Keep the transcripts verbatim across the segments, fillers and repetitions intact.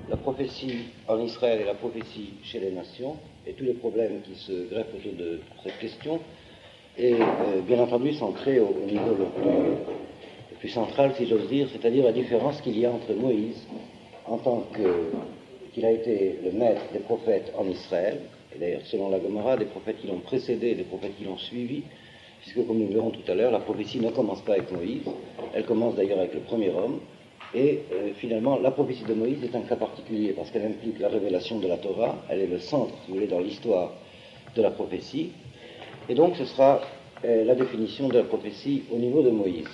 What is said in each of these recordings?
la prophétie en Israël et la prophétie chez les nations, et tous les problèmes qui se greffent autour de cette question, et euh, bien entendu centré au, au niveau le plus, le plus central, si j'ose dire, c'est-à-dire la différence qu'il y a entre Moïse, en tant que, qu'il a été le maître des prophètes en Israël, et d'ailleurs selon la Gomorrah, des prophètes qui l'ont précédé et des prophètes qui l'ont suivi, puisque comme nous le verrons tout à l'heure, la prophétie ne commence pas avec Moïse, elle commence d'ailleurs avec le premier homme, et euh, finalement la prophétie de Moïse est un cas particulier, parce qu'elle implique la révélation de la Torah, elle est le centre, si vous voulez, dans l'histoire de la prophétie, et donc ce sera euh, la définition de la prophétie au niveau de Moïse.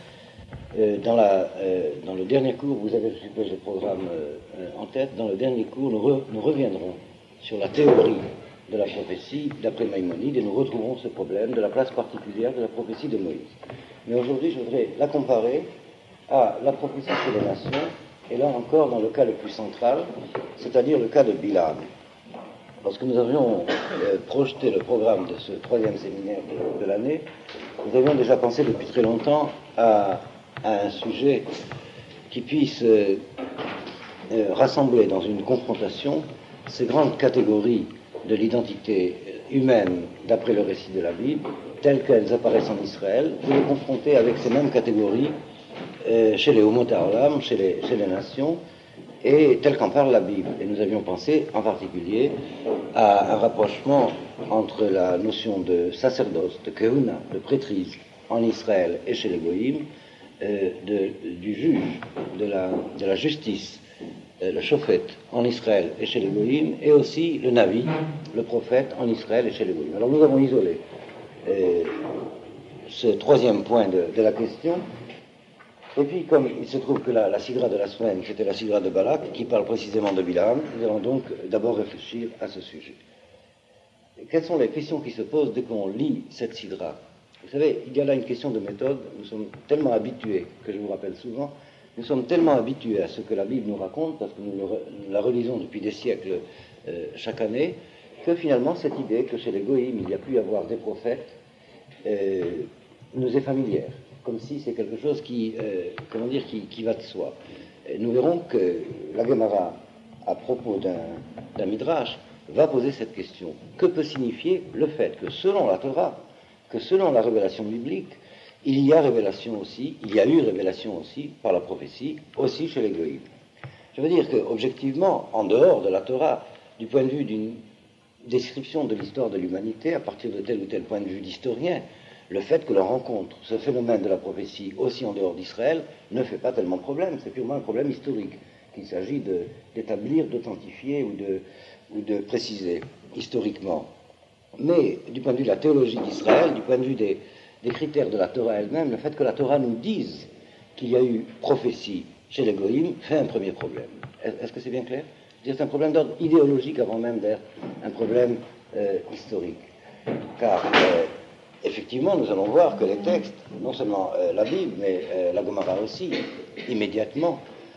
Euh, dans, la, euh, dans le dernier cours, vous avez, je suppose, le programme euh, en tête, dans le dernier cours, nous, re, nous reviendrons sur la théorie de la prophétie d'après Maïmonide, et nous retrouverons ce problème de la place particulière de la prophétie de Moïse. Mais aujourd'hui, je voudrais la comparer à la prophétie sur les nations, et là encore dans le cas le plus central, c'est-à-dire le cas de Bilam. Lorsque nous avions euh, projeté le programme de ce troisième séminaire de, de l'année, nous avions déjà pensé depuis très longtemps à, à un sujet qui puisse euh, euh, rassembler dans une confrontation ces grandes catégories de l'identité humaine d'après le récit de la Bible, telles qu'elles apparaissent en Israël, et les confronter avec ces mêmes catégories euh, chez les Umot Ha'olam, chez les, chez les nations, et telles qu'en parle la Bible. Et nous avions pensé en particulier à un rapprochement entre la notion de sacerdoce, de keuna, de prêtrise en Israël et chez les Goïm, euh, de, du juge, de la, de la justice, euh, le shofet en Israël et chez les Goïm, et aussi le Navi, le prophète en Israël et chez les Goïm. Alors nous avons isolé euh, ce troisième point de, de la question. Et puis, comme il se trouve que la, la sidra de la semaine, c'était la sidra de Balak, qui parle précisément de Bilam, nous allons donc d'abord réfléchir à ce sujet. Et quelles sont les questions qui se posent dès qu'on lit cette sidra? Vous savez, il y a là une question de méthode. Nous sommes tellement habitués, que je vous rappelle souvent, nous sommes tellement habitués à ce que la Bible nous raconte, parce que nous, le, nous la relisons depuis des siècles euh, chaque année, que finalement cette idée que chez les Goïm, il y a pu y avoir des prophètes, euh, nous est familière. Comme si c'est quelque chose qui, euh, comment dire, qui, qui va de soi. Et nous verrons que la Gemara, à propos d'un, d'un midrash, va poser cette question. Que peut signifier le fait que selon la Torah, que selon la révélation biblique, il y a révélation aussi, il y a eu révélation aussi par la prophétie, aussi chez les Goïm. Je veux dire que, objectivement, en dehors de la Torah, du point de vue d'une description de l'histoire de l'humanité, à partir de tel ou tel point de vue d'historien, le fait que l'on rencontre ce phénomène de la prophétie aussi en dehors d'Israël ne fait pas tellement de problème, c'est purement un problème historique qu'il s'agit de, d'établir, d'authentifier ou de, ou de préciser historiquement. Mais du point de vue de la théologie d'Israël, du point de vue des, des critères de la Torah elle-même, le fait que la Torah nous dise qu'il y a eu prophétie chez les Goïm fait un premier problème. Est-ce que c'est bien clair? C'est un problème d'ordre idéologique avant même d'être un problème euh, historique. Car euh, effectivement, nous allons voir que les textes, non seulement euh, la Bible, mais euh, la Gomorrah aussi, immédiatement,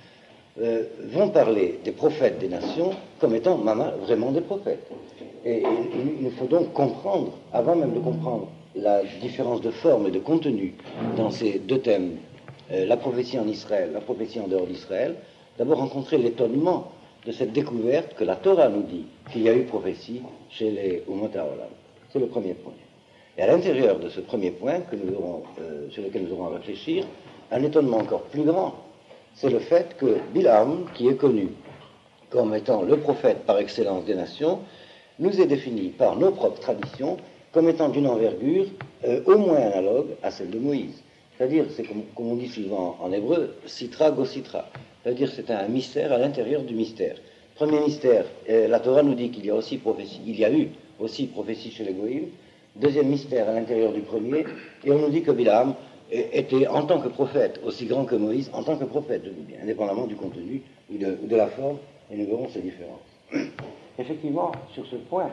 euh, vont parler des prophètes des nations comme étant mama, vraiment des prophètes. Et, et il nous faut donc comprendre, avant même de comprendre la différence de forme et de contenu dans ces deux thèmes, euh, la prophétie en Israël, la prophétie en dehors d'Israël, d'abord rencontrer l'étonnement de cette découverte que la Torah nous dit qu'il y a eu prophétie chez les Umot Ha'olam. C'est le premier point. Et à l'intérieur de ce premier point, que nous aurons, euh, sur lequel nous aurons à réfléchir, un étonnement encore plus grand, c'est le fait que Bilam, qui est connu comme étant le prophète par excellence des nations, nous est défini par nos propres traditions comme étant d'une envergure euh, au moins analogue à celle de Moïse. C'est-à-dire, c'est comme, comme on dit souvent en hébreu, sitra go sitra. C'est-à-dire c'est un mystère à l'intérieur du mystère. Premier mystère, euh, la Torah nous dit qu'il y a aussi prophétie, il y a eu aussi prophétie chez les Goïm. Deuxième mystère à l'intérieur du premier, et on nous dit que Bilam était en tant que prophète aussi grand que Moïse, en tant que prophète, je dis bien, indépendamment du contenu ou de, ou de la forme, et nous verrons ces différences. Effectivement, sur ce point,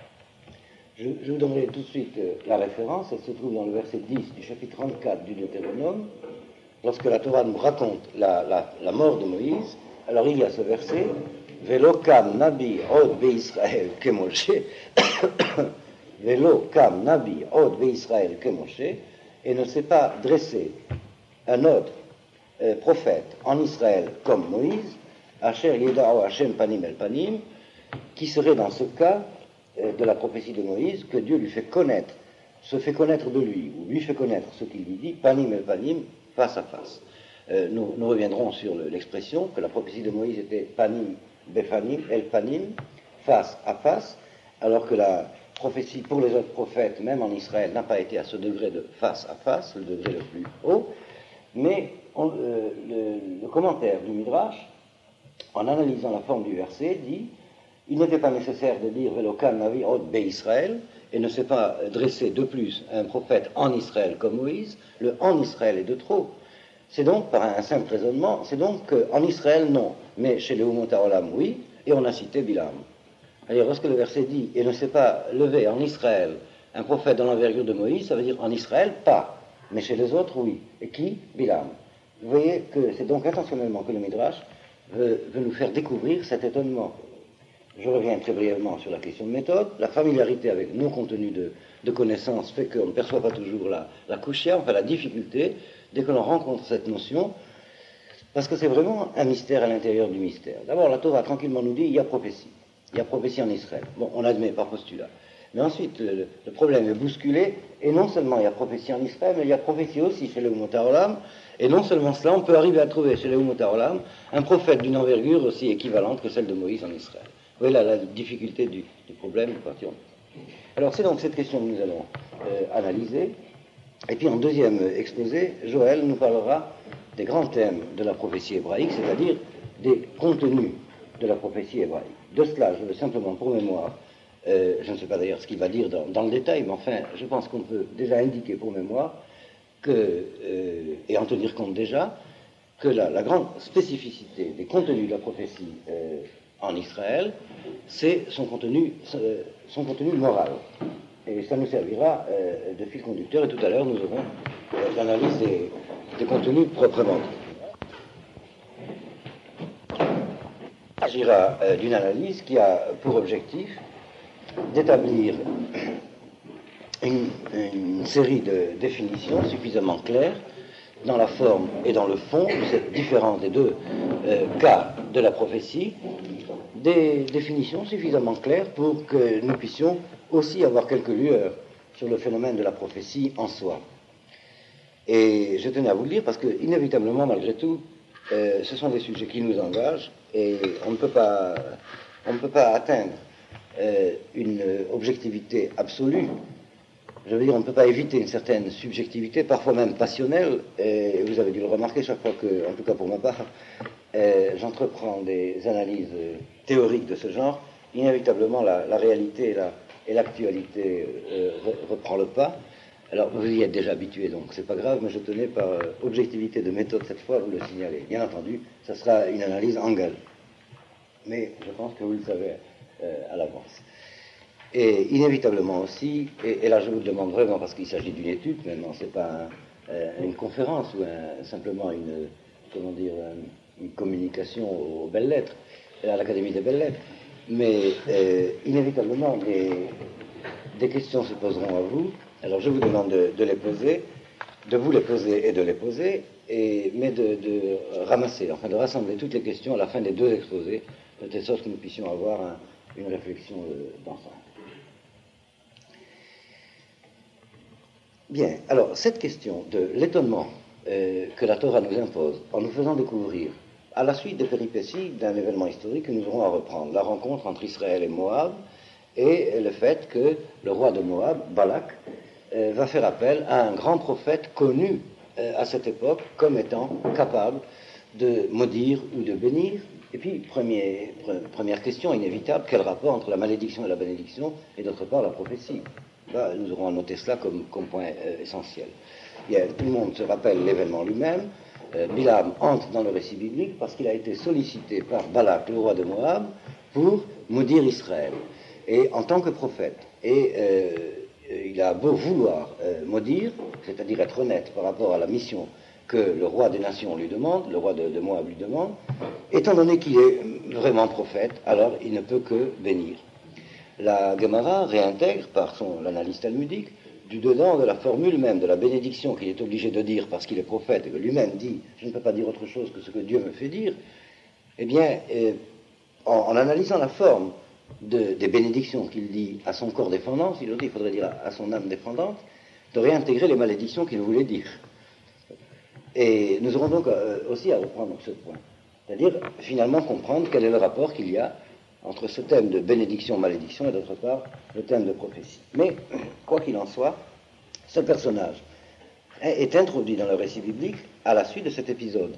je, je vous donnerai tout de suite euh, la référence. Elle se trouve dans le verset dix du chapitre trente-quatre du Deutéronome, lorsque la Torah nous raconte la, la, la mort de Moïse. Alors il y a ce verset, Velo kam nabi od be'Israël ke Moshe, Velo kam nabi od be'Israël ke Moshe, et ne s'est pas dressé un autre euh, prophète en Israël comme Moïse, Asher Yedao Hashem Panim El Panim, qui serait dans ce cas euh, de la prophétie de Moïse, que Dieu lui fait connaître, se fait connaître de lui, ou lui fait connaître ce qu'il lui dit, Panim El Panim, face à face. Euh, nous, nous reviendrons sur le, l'expression que la prophétie de Moïse était Panim Befanim, El Panim, face à face, alors que la prophétie pour les autres prophètes, même en Israël, n'a pas été à ce degré de face à face, le degré le plus haut, mais on, euh, le, le commentaire du Midrash, en analysant la forme du verset, dit « Il n'était pas nécessaire de dire « Velokan Navi Od Be Israël » et ne s'est pas dressé de plus un prophète en Israël comme Moïse, le « en Israël » est de trop. C'est donc, par un simple raisonnement, c'est donc qu'en Israël, non, mais chez les Umot HaOlam, oui, et on a cité Bilam. Alors, lorsque le verset dit « Et ne s'est pas levé en Israël un prophète dans l'envergure de Moïse », ça veut dire en Israël, pas, mais chez les autres, oui. Et qui? Bilam. Vous voyez que c'est donc intentionnellement que le Midrash veut, veut nous faire découvrir cet étonnement. Je reviens très brièvement sur la question de méthode. La familiarité avec nos contenus de, de connaissances fait qu'on ne perçoit pas toujours la, la couchia, enfin la difficulté, dès que l'on rencontre cette notion, parce que c'est vraiment un mystère à l'intérieur du mystère. D'abord, la Torah tranquillement nous dit il y a prophétie. Il y a prophétie en Israël. Bon, on admet par postulat. Mais ensuite, le, le problème est bousculé, et non seulement il y a prophétie en Israël, mais il y a prophétie aussi chez les Umot HaOlam, et non seulement cela, on peut arriver à trouver chez les Umot HaOlam un prophète d'une envergure aussi équivalente que celle de Moïse en Israël. Vous voyez là la difficulté du, du problème, nous partions. Alors c'est donc cette question que nous allons euh, analyser, et puis en deuxième exposé, Joël nous parlera des grands thèmes de la prophétie hébraïque, c'est-à-dire des contenus de la prophétie hébraïque. De cela, je veux simplement pour mémoire, euh, je ne sais pas d'ailleurs ce qu'il va dire dans, dans le détail, mais enfin, je pense qu'on peut déjà indiquer pour mémoire que, euh, et en tenir compte déjà, que la, la grande spécificité des contenus de la prophétie euh, en Israël, c'est son contenu, son contenu moral. Et ça nous servira euh, de fil conducteur, et tout à l'heure nous aurons euh, l'analyse des, des contenus proprement dits. Il s'agira euh, d'une analyse qui a pour objectif d'établir une, une série de définitions suffisamment claires dans la forme et dans le fond de cette différence des deux euh, cas de la prophétie, des définitions suffisamment claires pour que nous puissions aussi avoir quelques lueurs sur le phénomène de la prophétie en soi. Et je tenais à vous le dire parce que, inévitablement, malgré tout, euh, ce sont des sujets qui nous engagent et on ne peut pas, on ne peut pas atteindre euh, une objectivité absolue. Je veux dire, on ne peut pas éviter une certaine subjectivité, parfois même passionnelle, et vous avez dû le remarquer chaque fois que, en tout cas pour ma part, euh, j'entreprends des analyses théoriques de ce genre, inévitablement la, la réalité et, la, et l'actualité euh, re, reprend le pas. Alors, vous y êtes déjà habitué, donc c'est pas grave, mais je tenais par euh, objectivité de méthode cette fois à vous le signaler. Bien entendu, ça sera une analyse engagée. Mais je pense que vous le savez euh, à l'avance. Et inévitablement aussi, et, et là je vous le demande vraiment parce qu'il s'agit d'une étude maintenant, c'est pas un, euh, une conférence ou un, simplement une, comment dire, une, une communication aux belles lettres, à l'Académie des belles lettres, mais euh, inévitablement des, des questions se poseront à vous, alors je vous demande de, de les poser, de vous les poser et de les poser, et, mais de, de ramasser, enfin de rassembler toutes les questions à la fin des deux exposés, de telle sorte que nous puissions avoir un, une réflexion euh, d'ensemble. Bien, alors cette question de l'étonnement euh, que la Torah nous impose en nous faisant découvrir, à la suite des péripéties d'un événement historique que nous aurons à reprendre, la rencontre entre Israël et Moab, et le fait que le roi de Moab, Balak, euh, va faire appel à un grand prophète connu euh, à cette époque comme étant capable de maudire ou de bénir. Et puis, premier, pre, première question inévitable, quel rapport entre la malédiction et la bénédiction, et d'autre part la prophétie? Là, nous aurons à noter cela comme, comme point euh, essentiel. Bien, tout le monde se rappelle l'événement lui-même. Euh, Bilam entre dans le récit biblique parce qu'il a été sollicité par Balak, le roi de Moab, pour maudire Israël, et en tant que prophète. Et euh, il a beau vouloir euh, maudire, c'est-à-dire être honnête par rapport à la mission que le roi des nations lui demande, le roi de, de Moab lui demande, étant donné qu'il est vraiment prophète, alors il ne peut que bénir. La Gemara réintègre, par son l'analyse talmudique, du dedans de la formule même de la bénédiction qu'il est obligé de dire parce qu'il est prophète et que lui-même dit « je ne peux pas dire autre chose que ce que Dieu me fait dire », eh bien, euh, en, en analysant la forme de, des bénédictions qu'il dit à son corps défendant, il faudrait dire à, à son âme défendante, de réintégrer les malédictions qu'il voulait dire. Et nous aurons donc euh, aussi à reprendre ce point, c'est-à-dire finalement comprendre quel est le rapport qu'il y a entre ce thème de bénédiction-malédiction et d'autre part le thème de prophétie. Mais, quoi qu'il en soit, ce personnage est introduit dans le récit biblique à la suite de cet épisode.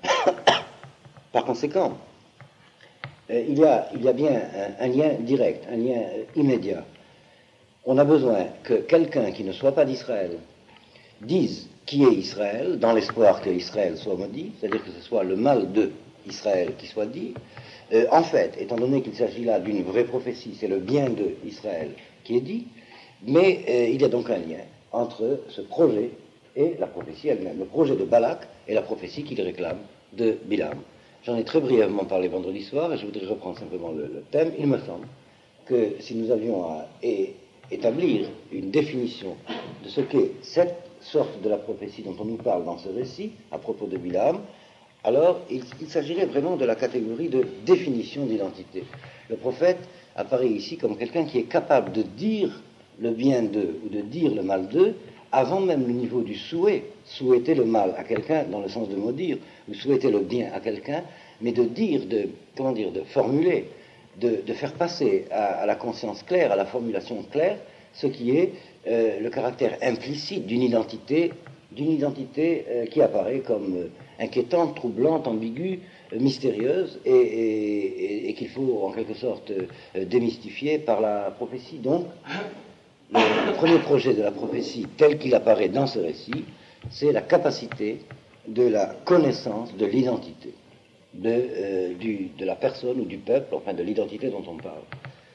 Par conséquent, euh, il, y a, il y a bien un, un lien direct, un lien euh, immédiat. On a besoin que quelqu'un qui ne soit pas d'Israël dise qui est Israël, dans l'espoir que Israël soit maudit, c'est-à-dire que ce soit le mal de Israël qui soit dit. Euh, en fait, étant donné qu'il s'agit là d'une vraie prophétie, c'est le bien de Israël qui est dit, mais euh, il y a donc un lien entre ce projet et la prophétie elle-même, le projet de Balak et la prophétie qu'il réclame de Bilam. J'en ai très brièvement parlé vendredi soir et je voudrais reprendre simplement le, le thème. Il me semble que si nous avions à é- établir une définition de ce qu'est cette sorte de la prophétie dont on nous parle dans ce récit à propos de Bilam, alors il, il s'agirait vraiment de la catégorie de définition d'identité. Le prophète apparaît ici comme quelqu'un qui est capable de dire le bien d'eux ou de dire le mal d'eux avant même le niveau du souhait, souhaiter le mal à quelqu'un dans le sens de maudire, ou souhaiter le bien à quelqu'un, mais de dire, de, comment dire, de formuler, de, de faire passer à, à la conscience claire, à la formulation claire, ce qui est euh, le caractère implicite d'une identité, d'une identité euh, qui apparaît comme euh, inquiétante, troublante, ambiguë, euh, mystérieuse, et, et, et qu'il faut en quelque sorte euh, démystifier par la prophétie. Donc, le, le premier projet de la prophétie, tel qu'il apparaît dans ce récit, c'est la capacité de la connaissance de l'identité de, euh, du, de la personne ou du peuple, enfin de l'identité dont on parle.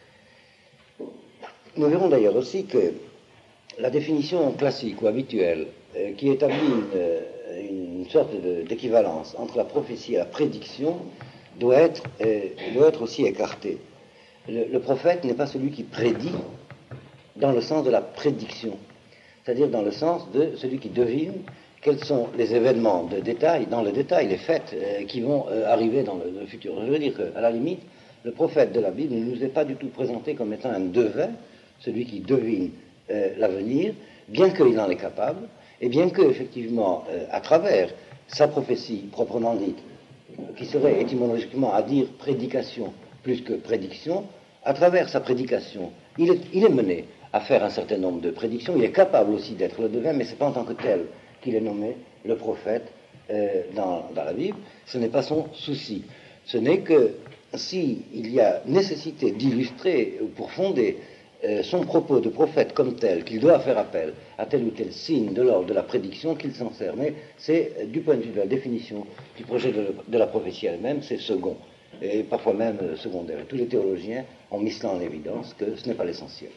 Nous verrons d'ailleurs aussi que la définition classique ou habituelle euh, qui établit une, une sorte de, d'équivalence entre la prophétie et la prédiction doit être, euh, doit être aussi écartée. Le, le prophète n'est pas celui qui prédit dans le sens de la prédiction, c'est-à-dire dans le sens de celui qui devine quels sont les événements de détail, dans le détail, les faits euh, qui vont euh, arriver dans le, le futur. Je veux dire qu'à la limite, le prophète de la Bible ne nous est pas du tout présenté comme étant un devin, celui qui devine euh, l'avenir, bien qu'il en est capable, et bien que, effectivement, euh, à travers sa prophétie proprement dite, qui serait étymologiquement à dire prédication plus que prédiction, à travers sa prédication, il est, il est mené à faire un certain nombre de prédictions, il est capable aussi d'être le devin, mais ce n'est pas en tant que tel qu'il est nommé le prophète euh, dans, dans la Bible, ce n'est pas son souci. Ce n'est que s'il y a nécessité d'illustrer, ou pour fonder euh, son propos de prophète comme tel, qu'il doit faire appel à tel ou tel signe de l'ordre de la prédiction, qu'il s'en sert. Mais c'est, euh, du point de vue de la définition du projet de, de la prophétie elle-même, c'est second, et parfois même euh, secondaire. Et tous les théologiens ont mis cela en évidence, que ce n'est pas l'essentiel.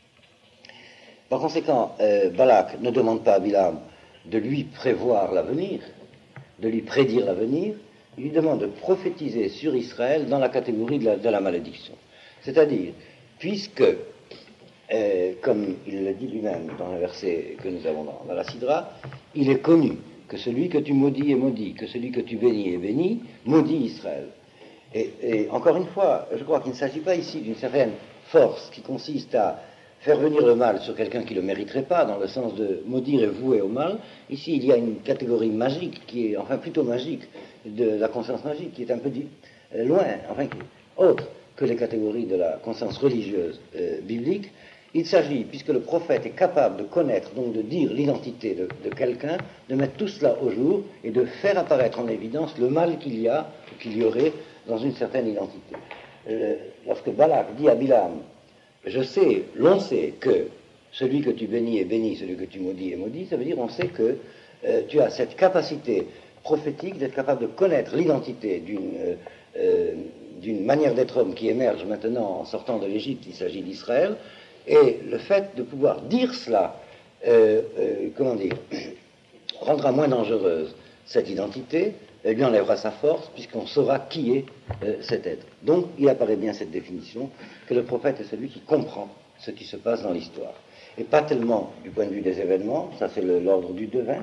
Par conséquent, euh, Balak ne demande pas à Bilam de lui prévoir l'avenir, de lui prédire l'avenir, il lui demande de prophétiser sur Israël dans la catégorie de la, de la malédiction. C'est-à-dire, puisque, euh, comme il le dit lui-même dans le verset que nous avons dans, dans la Sidra, il est connu que celui que tu maudis est maudit, que celui que tu bénis est béni, maudit Israël. Et, et encore une fois, je crois qu'il ne s'agit pas ici d'une certaine force qui consiste à faire venir le mal sur quelqu'un qui ne le mériterait pas, dans le sens de maudire et vouer au mal. Ici, il y a une catégorie magique, qui est, enfin plutôt magique, de la conscience magique, qui est un peu dit, euh, loin, enfin, qui est autre que les catégories de la conscience religieuse euh, biblique. Il s'agit, puisque le prophète est capable de connaître, donc de dire l'identité de, de quelqu'un, de mettre tout cela au jour et de faire apparaître en évidence le mal qu'il y a, ou qu'il y aurait dans une certaine identité. Euh, lorsque Balak dit à Bilam, je sais, l'on sait que celui que tu bénis est béni, celui que tu maudis est maudit, ça veut dire on sait que euh, tu as cette capacité prophétique d'être capable de connaître l'identité d'une, euh, euh, d'une manière d'être homme qui émerge maintenant en sortant de l'Égypte, il s'agit d'Israël, et le fait de pouvoir dire cela, euh, euh, comment dire, rendra moins dangereuse cette identité, elle lui enlèvera sa force, puisqu'on saura qui est euh, cet être. Donc, il apparaît bien cette définition, que le prophète est celui qui comprend ce qui se passe dans l'histoire. Et pas tellement du point de vue des événements, ça c'est le, l'ordre du devin,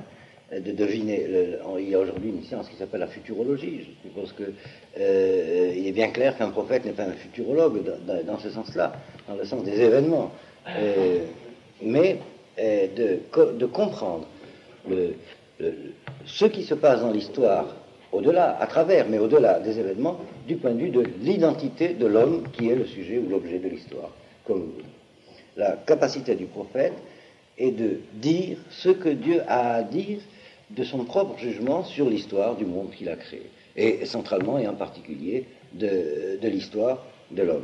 de deviner. Le, il y a aujourd'hui une science qui s'appelle la futurologie. Je suppose que euh, il est bien clair qu'un prophète n'est pas un futurologue dans, dans ce sens-là, dans le sens des événements, euh, mais euh, de, de comprendre le, le, ce qui se passe dans l'histoire au-delà, à travers, mais au-delà des événements, du point de vue de l'identité de l'homme qui est le sujet ou l'objet de l'histoire. Comme la capacité du prophète est de dire ce que Dieu a à dire de son propre jugement sur l'histoire du monde qu'il a créé, et centralement et en particulier de, de l'histoire de l'homme.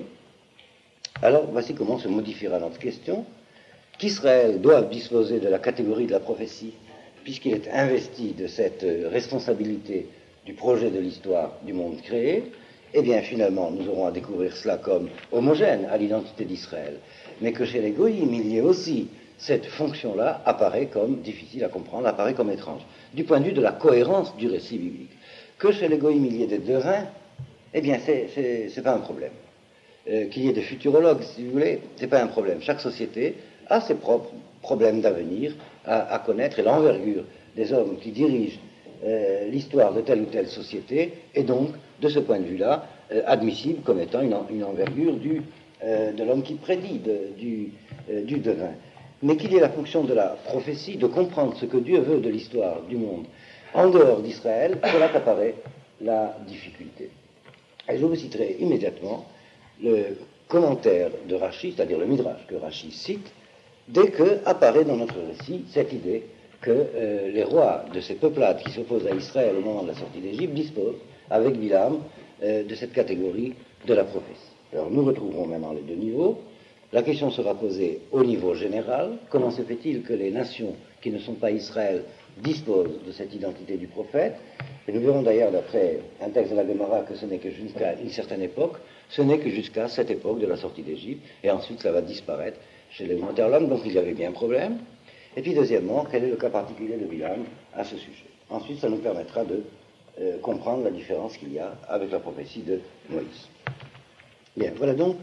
Alors, voici comment se modifiera notre question. Qu'Israël doit disposer de la catégorie de la prophétie, puisqu'il est investi de cette responsabilité du projet de l'histoire du monde créé, eh bien finalement nous aurons à découvrir cela comme homogène à l'identité d'Israël, mais que chez les goïms il y ait aussi cette fonction-là apparaît comme difficile à comprendre, apparaît comme étrange, du point de vue de la cohérence du récit biblique. Que chez les goïms il y ait des devins, eh bien c'est, c'est, c'est pas un problème. Euh, qu'il y ait des futurologues, si vous voulez, c'est pas un problème. Chaque société a ses propres problèmes d'avenir à, à connaître, et l'envergure des hommes qui dirigent Euh, l'histoire de telle ou telle société est donc, de ce point de vue-là, euh, admissible comme étant une, une envergure du, euh, de l'homme qui prédit, de, du, euh, du devin. Mais qu'il y ait la fonction de la prophétie, de comprendre ce que Dieu veut de l'histoire du monde en dehors d'Israël, c'est là qu'apparaît la difficulté. Et je vous citerai immédiatement le commentaire de Rachi, c'est-à-dire le Midrash que Rachi cite, dès que apparaît dans notre récit cette idée que euh, les rois de ces peuplades qui s'opposent à Israël au moment de la sortie d'Égypte disposent, avec Bilam, euh, de cette catégorie de la prophétie. Alors nous retrouverons maintenant les deux niveaux. La question sera posée au niveau général. Comment se fait-il que les nations qui ne sont pas Israël disposent de cette identité du prophète? Et nous verrons d'ailleurs, d'après un texte de la Gemara, que ce n'est que jusqu'à une certaine époque, ce n'est que jusqu'à cette époque de la sortie d'Égypte, et ensuite ça va disparaître chez les Monterlam, donc il y avait bien un problème. Et puis deuxièmement, quel est le cas particulier de Bilam à ce sujet? Ensuite, ça nous permettra de euh, comprendre la différence qu'il y a avec la prophétie de Moïse. Bien, voilà donc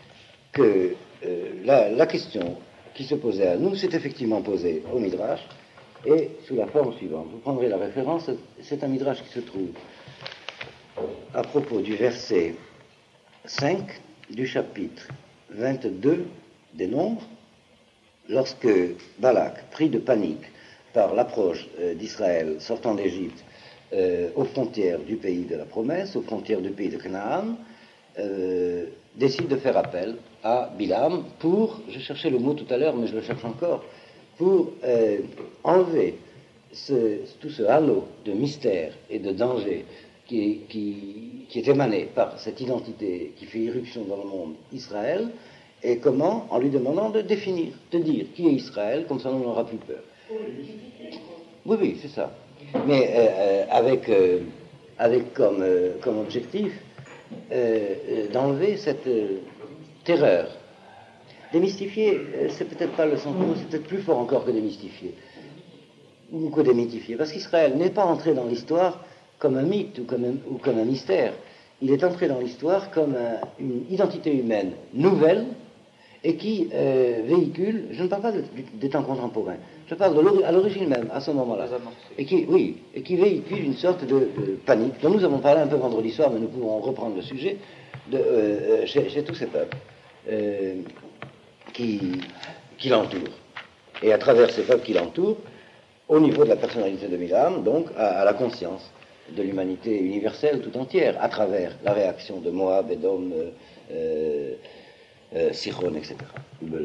que euh, la, la question qui se posait à nous s'est effectivement posée au Midrash, et sous la forme suivante. Vous prendrez la référence, c'est un Midrash qui se trouve à propos du verset cinq du chapitre vingt-deux des Nombres, lorsque Balak, pris de panique par l'approche euh, d'Israël sortant d'Égypte euh, aux frontières du pays de la promesse, aux frontières du pays de Canaan, euh, décide de faire appel à Bilam pour, je cherchais le mot tout à l'heure, mais je le cherche encore, pour euh, enlever ce, tout ce halo de mystère et de danger qui, qui, qui est émané par cette identité qui fait irruption dans le monde Israël. Et comment? En lui demandant de définir, de dire qui est Israël, comme ça on n'aura plus peur. Oui, oui, c'est ça. Mais euh, euh, avec, euh, avec comme, euh, comme objectif euh, d'enlever cette euh, terreur. Démystifier, euh, c'est peut-être pas le sens, c'est peut-être plus fort encore que démystifier. Ou que démystifier. Parce qu'Israël n'est pas entré dans l'histoire comme un mythe ou comme un, ou comme un mystère. Il est entré dans l'histoire comme un, une identité humaine nouvelle, et qui euh, véhicule, je ne parle pas de, des temps contemporains, je parle de l'ori- à l'origine même, à ce moment-là, et qui, oui, et qui véhicule une sorte de, de panique, dont nous avons parlé un peu vendredi soir, mais nous pouvons reprendre le sujet, de, euh, chez, chez tous ces peuples euh, qui, qui l'entourent. Et à travers ces peuples qui l'entourent, au niveau de la personnalité de Bilam, donc à, à la conscience de l'humanité universelle tout entière, à travers la réaction de Moab, Édom, euh, euh, Euh, Sichon, et cetera.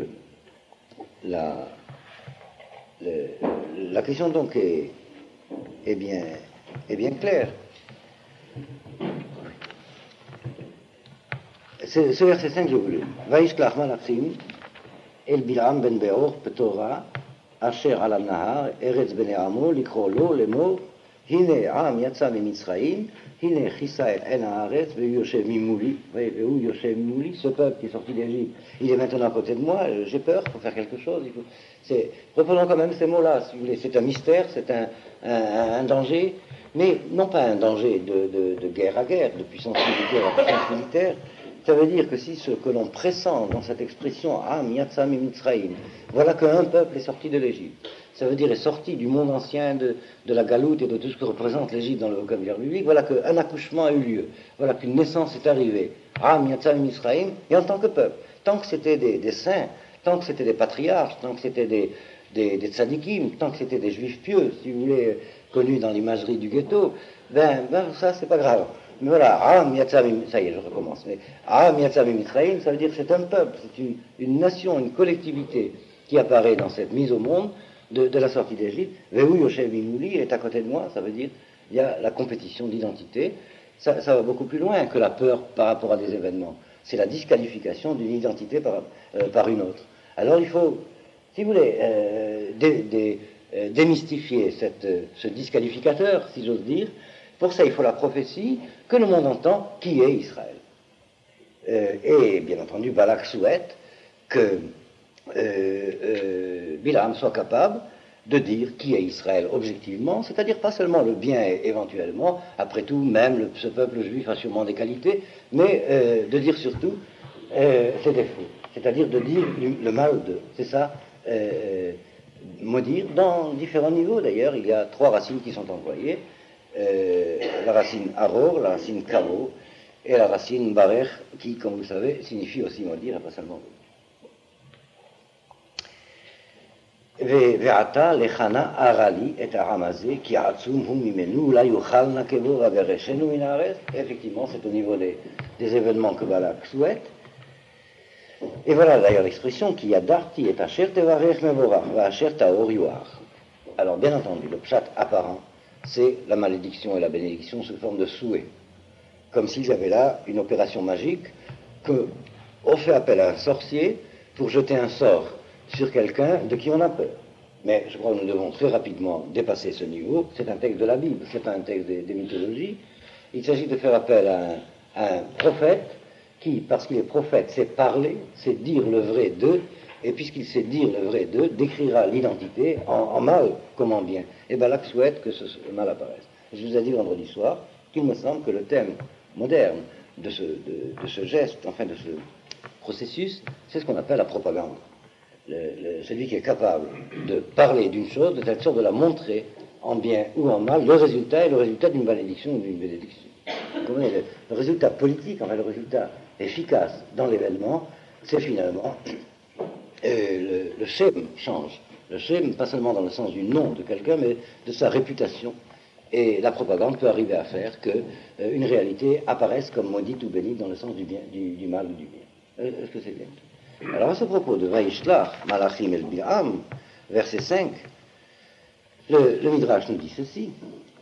La, le, la question donc est, est, bien, est bien claire. Ce, ce verset cinq, je vous le lis. Vaishklach malachim el Bilam ben Beor Petora asher ala nahar eretz bnei amo likro lo lemor hine am yatsa mimitzraim. Ce peuple qui est sorti d'Égypte, il est maintenant à côté de moi, j'ai peur, il faut faire quelque chose. Il faut... C'est... Reprenons quand même ces mots-là, si vous voulez. C'est un mystère, c'est un, un, un danger, mais non pas un danger de, de, de guerre à guerre, de puissance militaire à puissance militaire. Ça veut dire que si ce que l'on pressent dans cette expression, Am Yatsam Mitzraïm, voilà qu'un peuple est sorti de l'Égypte. ça veut dire est sorti du monde ancien, de, de la galoute et de tout ce que représente l'Égypte dans le vocabulaire biblique, voilà qu'un accouchement a eu lieu, voilà qu'une naissance est arrivée, Am Yatzam Misraïm, et en tant que peuple, tant que c'était des, des saints, tant que c'était des patriarches, tant que c'était des, des, des tzadikim, tant que c'était des juifs pieux, si vous voulez, connus dans l'imagerie du ghetto, ben, ben ça c'est pas grave. Mais voilà, Am Yatzam, ça y est, je recommence, mais Am Yatzam Misraïm, ça veut dire que c'est un peuple, c'est une, une nation, une collectivité qui apparaît dans cette mise au monde de, de la sortie d'Égypte. Vehu Yoshev Imouli est à côté de moi, ça veut dire il y a la compétition d'identité. Ça, ça va beaucoup plus loin que la peur par rapport à des événements. C'est la disqualification d'une identité par, euh, par une autre. Alors il faut, si vous voulez, euh, dé, dé, euh, démystifier cette, euh, ce disqualificateur, si j'ose dire. Pour ça, il faut la prophétie que le monde entend qui est Israël. Euh, et bien entendu, Balak souhaite que euh, euh, Bilam soit capable de dire qui est Israël objectivement, c'est-à-dire pas seulement le bien éventuellement, après tout, même le, ce peuple juif a sûrement des qualités, mais euh, de dire surtout euh, ses défauts, c'est-à-dire de dire le, le mal de, c'est ça, euh, maudire, dans différents niveaux d'ailleurs, il y a trois racines qui sont employées, euh, la racine aror, la racine kavo, et la racine barer, qui, comme vous savez, signifie aussi maudire, et pas seulement maudire. ועתה לחנה הרלי את העם הזה, כי עצום הוא ממנו, אולי יאכל נקבו וגרשנו מן הארץ. Effectivement, c'est au niveau des, des événements que Balak souhaite. Et voilà d'ailleurs l'expression qui a darti et asher tevarech mevorach, va asher taor yuar. Alors bien entendu, le pshat apparent, c'est la malédiction et la bénédiction sous forme de souhait. Comme s'ils avaient là une opération magique, qu'on fait appel à un sorcier pour jeter un sort sur quelqu'un de qui on a peur. Mais je crois que nous devons très rapidement dépasser ce niveau. C'est un texte de la Bible, c'est pas un texte des, des mythologies. Il s'agit de faire appel à un, à un prophète qui, parce qu'il est prophète, sait parler, sait dire le vrai d'eux, et puisqu'il sait dire le vrai d'eux, décrira l'identité en, en mal comme en bien. Et Balak souhaite que ce, ce mal apparaisse. Je vous ai dit vendredi soir qu'il me semble que le thème moderne de ce, de, de ce geste, enfin de ce processus, c'est ce qu'on appelle la propagande. Le, le, celui qui est capable de parler d'une chose, de telle sorte de la montrer en bien ou en mal, le résultat est le résultat d'une malédiction ou d'une bénédiction. Vous comprenez, le, le résultat politique, enfin le résultat efficace dans l'événement, c'est finalement euh, le, le shem change. Le shem, pas seulement dans le sens du nom de quelqu'un, mais de sa réputation. Et la propagande peut arriver à faire que euh, une réalité apparaisse comme maudite ou bénite dans le sens du, bien, du, du mal ou du bien. Euh, est-ce que c'est bien? Alors à ce propos de Vaishlach, Malachim el Bilam, verset cinq, le, le Midrash nous dit ceci.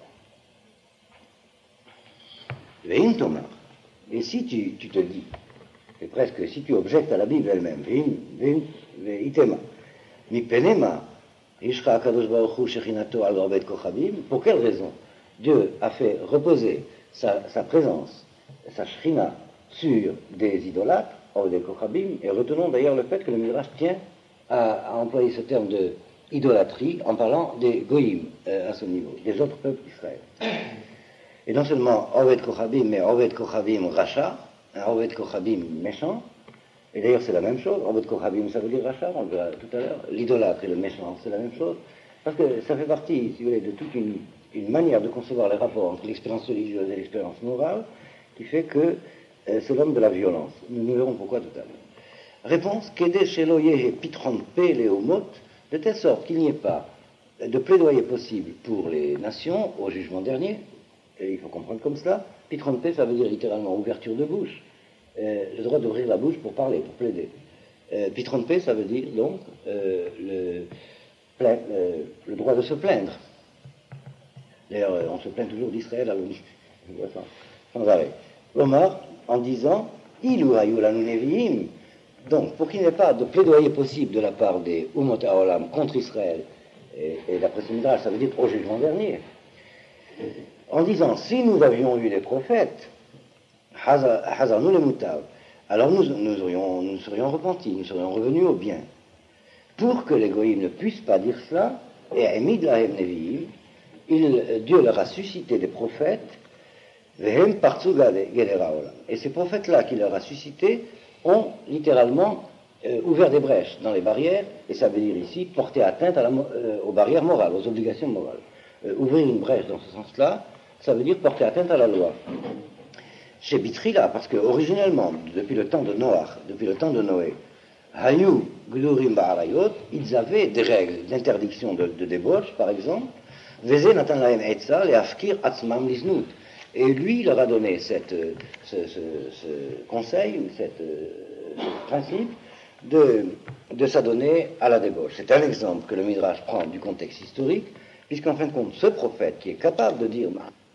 Vein Tomar. Et si tu, tu te dis, et presque si tu objectes à la Bible elle-même, Vein, Vein, Veitema, Mi Penema, Ishcha Akadosh Baruch Hu Shechinato al Orbet Kochabim, pour quelle raison Dieu a fait reposer sa, sa présence, sa Shechina, sur des idolâtres, des Kochabim, et retenons d'ailleurs le fait que le Midrash tient à, à employer ce terme de idolâtrie en parlant des Goïm euh, à ce niveau, des autres peuples d'Israël. Et non seulement Oved Kochabim, mais Oved Kochabim Racha, un Oved Kochabim méchant, et d'ailleurs c'est la même chose, Oved Kochabim ça veut dire Racha, on le verra tout à l'heure, l'idolâtre et le méchant c'est la même chose, parce que ça fait partie, si vous voulez, de toute une, une manière de concevoir les rapports entre l'expérience religieuse et l'expérience morale, qui fait que c'est l'homme de la violence. Nous, nous verrons pourquoi tout à l'heure. Réponse, Kede shelo yehe pitron pe leomot, de telle sorte qu'il n'y ait pas de plaidoyer possible pour les nations au jugement dernier, et il faut comprendre comme cela. Pitron pe, ça veut dire littéralement ouverture de bouche, euh, le droit d'ouvrir la bouche pour parler, pour plaider. Euh, pitron pe, ça veut dire donc euh, le, plein, euh, le droit de se plaindre. D'ailleurs, on se plaint toujours d'Israël à l'ONU, sans, sans arrêt. Omar, en disant il ou ayulanu neviim, donc pour qu'il n'y ait pas de plaidoyer possible de la part des Umot Haolam contre Israël, et, et d'après ce Midrash, ça veut dire au jugement dernier, en disant si nous avions eu des prophètes, Hazarnu le Mutav, alors nous, nous, aurions, nous serions repentis, nous serions revenus au bien. Pour que les Goïms ne puissent pas dire cela, et Emid Lahem Neviim, Dieu leur a suscité des prophètes. Et ces prophètes-là qui leur a suscité ont littéralement euh, ouvert des brèches dans les barrières, et ça veut dire ici porter atteinte à la, euh, aux barrières morales, aux obligations morales. Euh, ouvrir une brèche dans ce sens-là, ça veut dire porter atteinte à la loi. Chez Bitrila, parce que originellement, depuis le temps de Noach, depuis le temps de Noé, Hayu, Glurim Ba'arayot, ils avaient des règles d'interdiction de, de débauche, par exemple, Veze Natan Lahem Etza, les Afkir Atzmam Liznut. Et lui, il leur a donné cette, ce, ce, ce conseil, ou cette, ce principe, de, de s'adonner à la débauche. C'est un exemple que le Midrash prend du contexte historique, puisqu'en fin de compte, ce prophète qui est capable de dire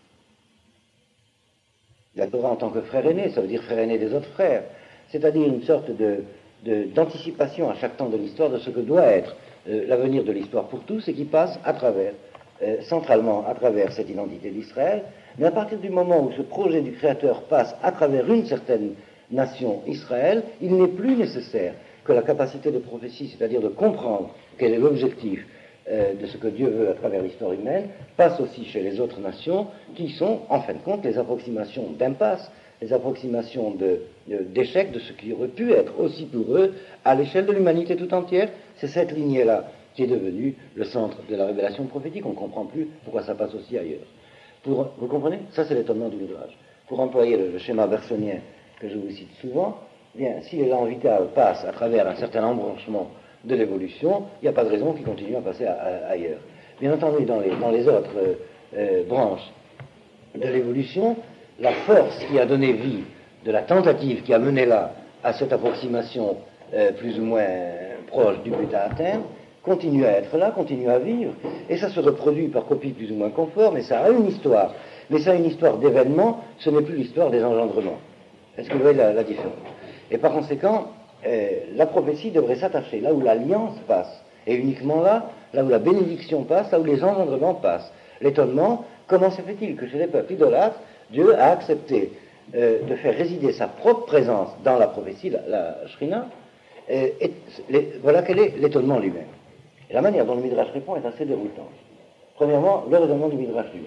la Torah en tant que frère aîné, ça veut dire frère aîné des autres frères, c'est-à-dire une sorte de, de, d'anticipation à chaque temps de l'histoire de ce que doit être euh, l'avenir de l'histoire pour tous, et qui passe à travers, euh, centralement à travers cette identité d'Israël, mais à partir du moment où ce projet du Créateur passe à travers une certaine nation, Israël, il n'est plus nécessaire que la capacité de prophétie, c'est-à-dire de comprendre quel est l'objectif euh, de ce que Dieu veut à travers l'histoire humaine, passe aussi chez les autres nations, qui sont, en fin de compte, les approximations d'impasse, les approximations de, de, d'échecs de ce qui aurait pu être aussi pour eux, à l'échelle de l'humanité tout entière. C'est cette lignée-là qui est devenue le centre de la révélation prophétique. On ne comprend plus pourquoi ça passe aussi ailleurs. Pour, vous comprenez? Ça, c'est l'étonnement du Midrash. Pour employer le, le schéma bersonien que je vous cite souvent, bien, si l'élan vital passe à travers un certain embranchement de l'évolution, il n'y a pas de raison qu'il continue à passer à, à, ailleurs. Bien entendu, dans les, dans les autres euh, euh, branches de l'évolution, la force qui a donné vie de la tentative qui a mené là à cette approximation euh, plus ou moins proche du but à atteindre, continue à être là, continue à vivre, et ça se reproduit par copie plus ou moins conforme, et ça a une histoire. Mais ça a une histoire d'événements, ce n'est plus l'histoire des engendrements. Est-ce que vous voyez la, la différence? Et par conséquent, euh, la prophétie devrait s'attacher là où l'alliance passe, et uniquement là, là où la bénédiction passe, là où les engendrements passent. L'étonnement, comment se fait-il que chez les peuples idolâtres, Dieu a accepté euh, de faire résider sa propre présence dans la prophétie, la, la Shrina, euh, et les, voilà quel est l'étonnement lui-même. Et la manière dont le Midrash répond est assez déroutante. Premièrement, le raisonnement du Midrash lui-même.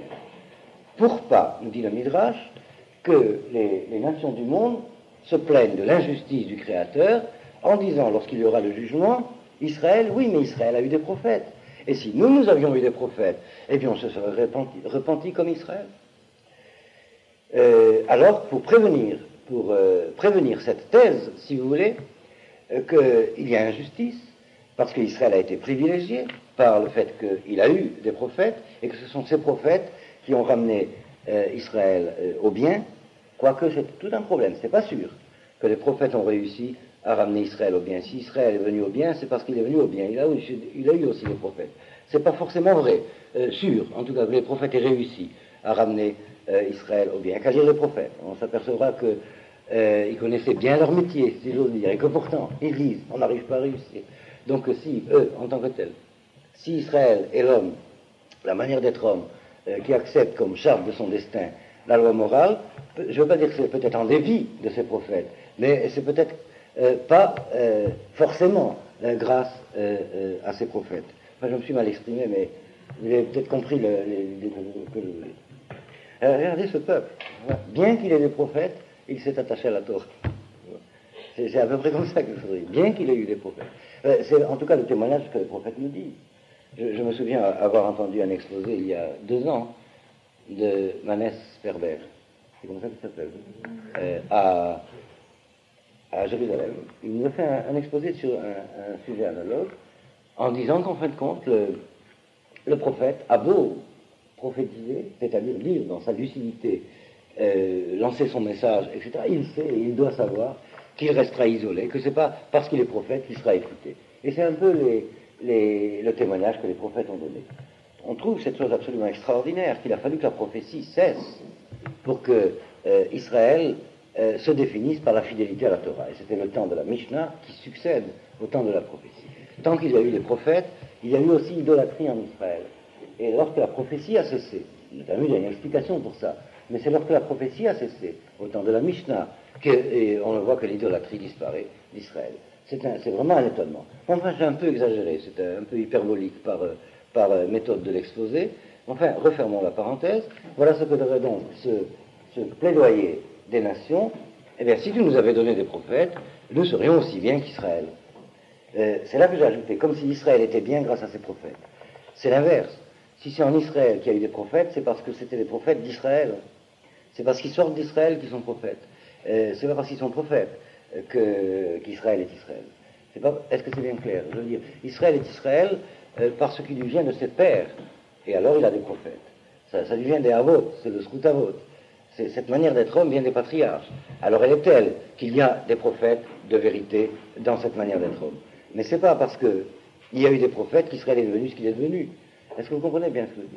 Pour pas, nous dit le Midrash, que les, les nations du monde se plaignent de l'injustice du Créateur en disant, lorsqu'il y aura le jugement, Israël, oui, mais Israël a eu des prophètes. Et si nous, nous avions eu des prophètes, eh bien on se serait repenti, repenti comme Israël. Euh, alors, pour prévenir, pour euh, prévenir cette thèse, si vous voulez, euh, qu'il y a injustice, parce qu'Israël a été privilégié par le fait qu'il a eu des prophètes, et que ce sont ces prophètes qui ont ramené euh, Israël euh, au bien, quoique c'est tout un problème. C'est pas sûr que les prophètes ont réussi à ramener Israël au bien. Si Israël est venu au bien, c'est parce qu'il est venu au bien. Il a, il a eu aussi les prophètes. C'est pas forcément vrai, euh, sûr, en tout cas, que les prophètes aient réussi à ramener euh, Israël au bien. Qu'à dire les prophètes, on s'apercevra que euh, ils connaissaient bien leur métier, si j'ose dire, et que pourtant, ils disent, on n'arrive pas à réussir. Donc si, eux, en tant que tels, si Israël est l'homme, la manière d'être homme, euh, qui accepte comme charte de son destin la loi morale, je ne veux pas dire que c'est peut-être en dépit de ces prophètes, mais c'est peut-être euh, pas euh, forcément euh, grâce euh, euh, à ces prophètes. Enfin, je me suis mal exprimé, mais vous avez peut-être compris l'idée que je voulais. Alors, regardez ce peuple. Bien qu'il ait des prophètes, il s'est attaché à la Torah. C'est, c'est à peu près comme ça que je voudrais. Bien qu'il ait eu des prophètes. Euh, c'est en tout cas le témoignage que les prophètes nous disent. Je, je me souviens avoir entendu un exposé il y a deux ans de Manès Ferber, c'est comme ça qu'il s'appelle, euh, à, à Jérusalem. Il nous a fait un, un exposé sur un, un sujet analogue, en disant qu'en fin de compte, le, le prophète a beau prophétiser, c'est-à-dire dire dans sa lucidité, euh, lancer son message, et cetera, il sait et il doit savoir qu'il restera isolé, que c'est pas parce qu'il est prophète qu'il sera écouté. Et c'est un peu les, les, le témoignage que les prophètes ont donné. On trouve cette chose absolument extraordinaire, qu'il a fallu que la prophétie cesse pour que euh, Israël euh, se définisse par la fidélité à la Torah. Et c'était le temps de la Mishnah qui succède au temps de la prophétie. Tant qu'il y a eu des prophètes, il y a eu aussi idolâtrie en Israël. Et lorsque la prophétie a cessé, il y a une explication pour ça, mais c'est lorsque la prophétie a cessé, au temps de la Mishnah, que, et on le voit que l'idolâtrie disparaît d'Israël. C'est, un, c'est vraiment un étonnement. Enfin, j'ai un peu exagéré, c'est un peu hyperbolique par, par méthode de l'exposé. Enfin, refermons la parenthèse. Voilà ce que devrait donc ce, ce plaidoyer des nations. Eh bien, si tu nous avais donné des prophètes, nous serions aussi bien qu'Israël. Euh, c'est là que j'ai ajouté, comme si Israël était bien grâce à ses prophètes. C'est l'inverse. Si c'est en Israël qu'il y a eu des prophètes, c'est parce que c'était des prophètes d'Israël. C'est parce qu'ils sortent d'Israël qu'ils sont prophètes. Euh, c'est pas parce qu'ils sont prophètes que, qu'Israël est Israël. C'est pas, est-ce que c'est bien clair? Je veux dire, Israël est Israël euh, parce qu'il lui vient de ses pères. Et alors il a des prophètes. Ça, ça lui vient des Avot, c'est le Scout Avot. C'est, cette manière d'être homme vient des patriarches. Alors elle est telle qu'il y a des prophètes de vérité dans cette manière d'être homme. Mais c'est pas parce que il y a eu des prophètes qu'Israël est devenu ce qu'il est devenu. Est-ce que vous comprenez bien ce que je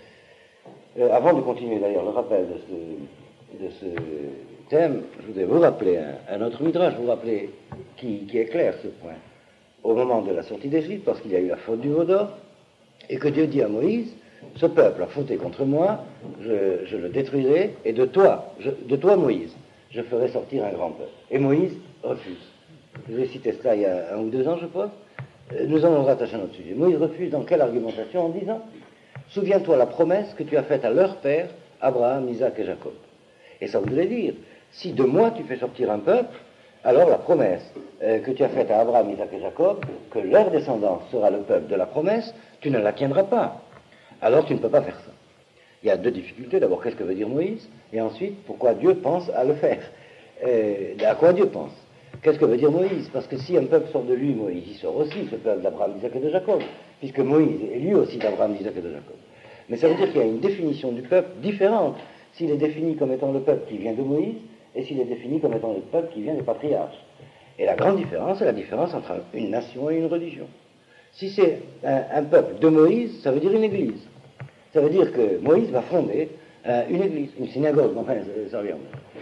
dis? euh, Avant de continuer d'ailleurs le rappel de ce, de ce thème, je voudrais vous rappeler un, un autre midrash, vous rappeler qui, qui éclaire ce point. Au moment de la sortie d'Égypte, parce qu'il y a eu la faute du veau d'or, et que Dieu dit à Moïse, ce peuple a fauté contre moi, je, je le détruirai, et de toi, je, de toi Moïse, je ferai sortir un grand peuple. Et Moïse refuse. Je vais citer cela il y a un ou deux ans, je pense. Nous allons nous rattacher à notre sujet. Moïse refuse dans quelle argumentation? En disant, souviens-toi la promesse que tu as faite à leur père, Abraham, Isaac et Jacob. Et ça voudrait dire, si de moi tu fais sortir un peuple, alors la promesse euh, que tu as faite à Abraham, Isaac et Jacob, que leur descendance sera le peuple de la promesse, tu ne la tiendras pas. Alors tu ne peux pas faire ça. Il y a deux difficultés. D'abord, qu'est-ce que veut dire Moïse? Et ensuite, pourquoi Dieu pense à le faire? euh, À quoi Dieu pense? Qu'est-ce que veut dire Moïse? Parce que si un peuple sort de lui, Moïse, il sort aussi, ce peuple d'Abraham, d'Isaac et de Jacob, puisque Moïse est lui aussi d'Abraham, d'Isaac et de Jacob. Mais ça veut dire qu'il y a une définition du peuple différente s'il est défini comme étant le peuple qui vient de Moïse et s'il est défini comme étant le peuple qui vient des patriarches. Et la grande différence, c'est la différence entre une nation et une religion. Si c'est un, un peuple de Moïse, ça veut dire une église. Ça veut dire que Moïse va fonder euh, une église, une synagogue, enfin, ça revient.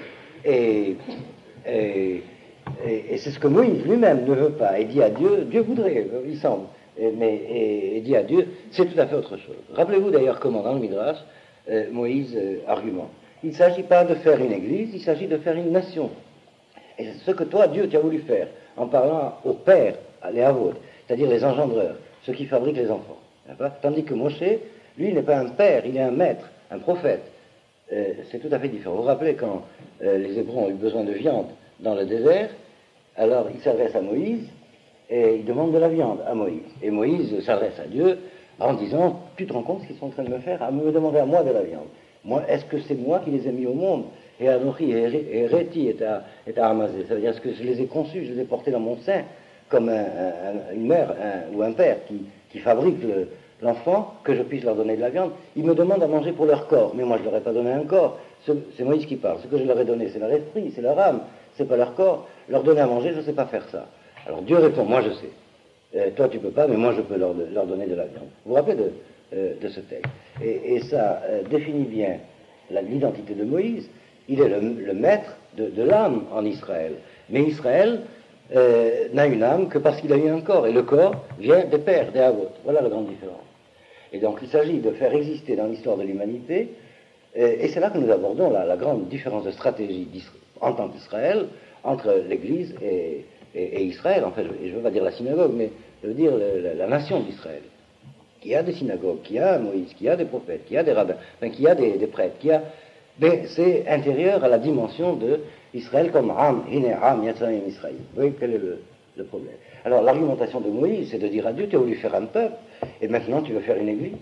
Et... et Et, et c'est ce que Moïse lui-même ne veut pas, et dit à Dieu, Dieu voudrait, il semble, et, mais, et, et dit à Dieu, c'est tout à fait autre chose. Rappelez-vous d'ailleurs comment dans le Midrash, euh, Moïse euh, argumente. Il ne s'agit pas de faire une église, il s'agit de faire une nation. Et c'est ce que toi, Dieu, tu as voulu faire, en parlant aux pères, les avot, c'est-à-dire les engendreurs, ceux qui fabriquent les enfants. Tandis que Moshe, lui, n'est pas un père, il est un maître, un prophète. Euh, c'est tout à fait différent. Vous vous rappelez quand euh, les Hébreux ont eu besoin de viande dans le désert, alors il s'adresse à Moïse et il demande de la viande à Moïse. Et Moïse s'adresse à Dieu en disant, tu te rends compte ce qu'ils sont en train de me faire, à me demander à moi de la viande. Moi, est-ce que c'est moi qui les ai mis au monde? Et Anochi et Réti est à, est à Amazé. Ça veut dire, est-ce que je les ai conçus, je les ai portés dans mon sein, comme un, un, une mère un, ou un père qui, qui fabrique le, l'enfant, que je puisse leur donner de la viande. Ils me demandent à manger pour leur corps, mais moi je ne leur ai pas donné un corps. C'est Moïse qui parle. Ce que je leur ai donné, c'est leur esprit, c'est leur âme, c'est pas leur corps. Leur donner à manger, je ne sais pas faire ça. Alors Dieu répond, moi je sais. Euh, toi tu peux pas, mais moi je peux leur, leur donner de la viande. Vous vous rappelez de, euh, de ce texte? Et, et ça euh, définit bien la, l'identité de Moïse. Il est le, le maître de, de l'âme en Israël. Mais Israël euh, n'a une âme que parce qu'il a eu un corps. Et le corps vient des pères, des Havot. Voilà la grande différence. Et donc il s'agit de faire exister dans l'histoire de l'humanité, euh, et c'est là que nous abordons la, la grande différence de stratégie en tant qu'Israël entre l'Église et, et, et Israël. En fait, je ne veux pas dire la synagogue, mais je veux dire le, la, la nation d'Israël, qui a des synagogues, qui a Moïse, qui a des prophètes, qui a des rabbins, enfin, qui a des, des prêtres, qui a... Mais c'est intérieur à la dimension de Israël comme Am, Hine Am, Yatzayim Israël. Vous voyez quel est le, le problème? Alors l'argumentation de Moïse, c'est de dire à Dieu, tu as voulu faire un peuple, et maintenant tu veux faire une église.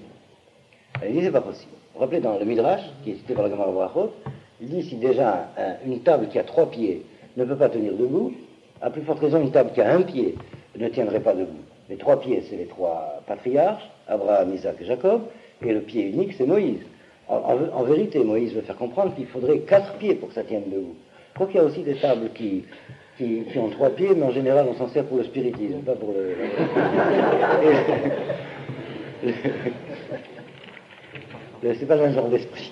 Il dit, c'est pas possible. Vous vous rappelez dans le Midrash, qui est cité par la Gemara Brachot, il dit, si déjà un, une table qui a trois pieds ne peut pas tenir debout, à plus forte raison, une table qui a un pied ne tiendrait pas debout. Les trois pieds, c'est les trois patriarches, Abraham, Isaac et Jacob, et le pied unique, c'est Moïse. En, en, en vérité, Moïse veut faire comprendre qu'il faudrait quatre pieds pour que ça tienne debout. Je crois qu'il y a aussi des tables qui, qui, qui ont trois pieds, mais en général, on s'en sert pour le spiritisme, pas pour le... C'est pas un genre d'esprit.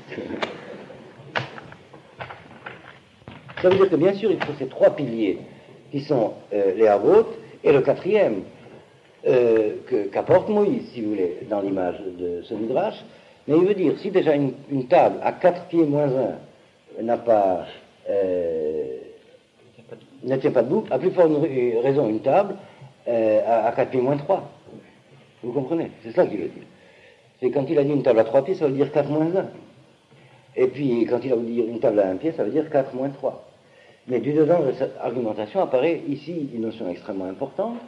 Ça veut dire que bien sûr, il faut ces trois piliers qui sont euh, les Havot, et le quatrième euh, que, qu'apporte Moïse, si vous voulez, dans l'image de ce Midrash. Mais il veut dire, si déjà une, une table à quatre pieds moins un n'a pas, euh, ne tient pas debout, à plus forte raison une table euh, à, à quatre pieds moins trois. Vous comprenez? C'est ça qu'il veut dire. C'est quand il a dit une table à trois pieds, ça veut dire quatre moins un. Et puis quand il a dit une table à un pied, ça veut dire quatre moins trois. Mais du dedans de cette argumentation apparaît ici une notion extrêmement importante,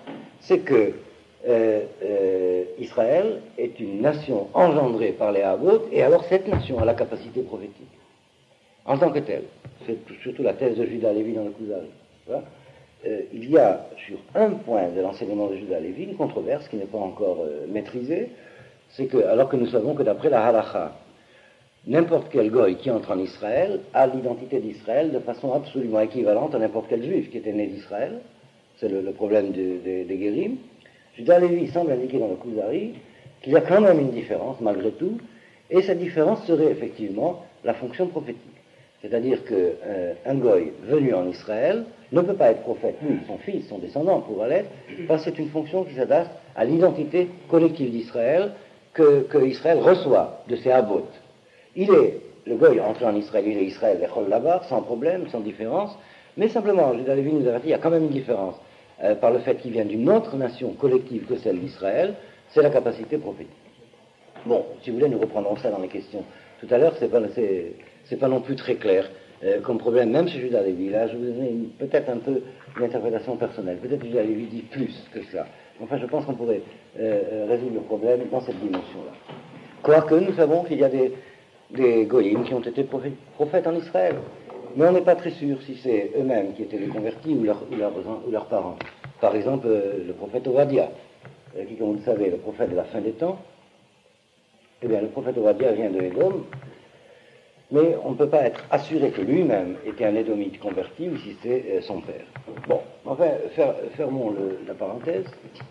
c'est que euh, euh, Israël est une nation engendrée par les Havot, et alors cette nation a la capacité prophétique, en tant que telle. C'est surtout la thèse de Judas Lévi dans le Kuzari. Voilà. Euh, il y a sur un point de l'enseignement de Judas Lévi une controverse qui n'est pas encore euh, maîtrisée, c'est que, alors que nous savons que d'après la halacha, n'importe quel goy qui entre en Israël a l'identité d'Israël de façon absolument équivalente à n'importe quel juif qui était né d'Israël. C'est le, le problème de, de, des guérim. Judas Lévi semble indiquer dans le Kuzari qu'il y a quand même une différence, malgré tout, et cette différence serait effectivement la fonction prophétique. C'est-à-dire qu'un euh, goy venu en Israël ne peut pas être prophète, lui, son fils, son descendant pourra l'être, parce que c'est une fonction qui s'adapte à l'identité collective d'Israël que, que Israël reçoit de ses Havot. Il est, le goy entré en Israël, il est Israël, l'échol là-bas, sans problème, sans différence, mais simplement, Judas Lévi nous a dit, il y a quand même une différence, euh, par le fait qu'il vient d'une autre nation collective que celle d'Israël, c'est la capacité prophétique. Bon, si vous voulez, nous reprendrons ça dans les questions. Tout à l'heure, c'est pas, c'est, c'est pas non plus très clair euh, comme problème, même chez Judas Lévi. Là, je vous donne peut-être un peu une interprétation personnelle. Peut-être que Judas Lévi dit plus que ça. Enfin, je pense qu'on pourrait euh, résoudre le problème dans cette dimension-là. Quoique, nous savons qu'il y a des des goyim qui ont été prophètes en Israël. Mais on n'est pas très sûr si c'est eux-mêmes qui étaient les convertis ou, leur, ou, leurs, ou leurs parents. Par exemple, euh, le prophète Ovadia, euh, qui, comme vous le savez, est le prophète de la fin des temps. Eh bien, le prophète Ovadia vient de Édom, mais on ne peut pas être assuré que lui-même était un Édomite converti ou si c'est euh, son père. Bon, enfin, fer, fermons le, la parenthèse.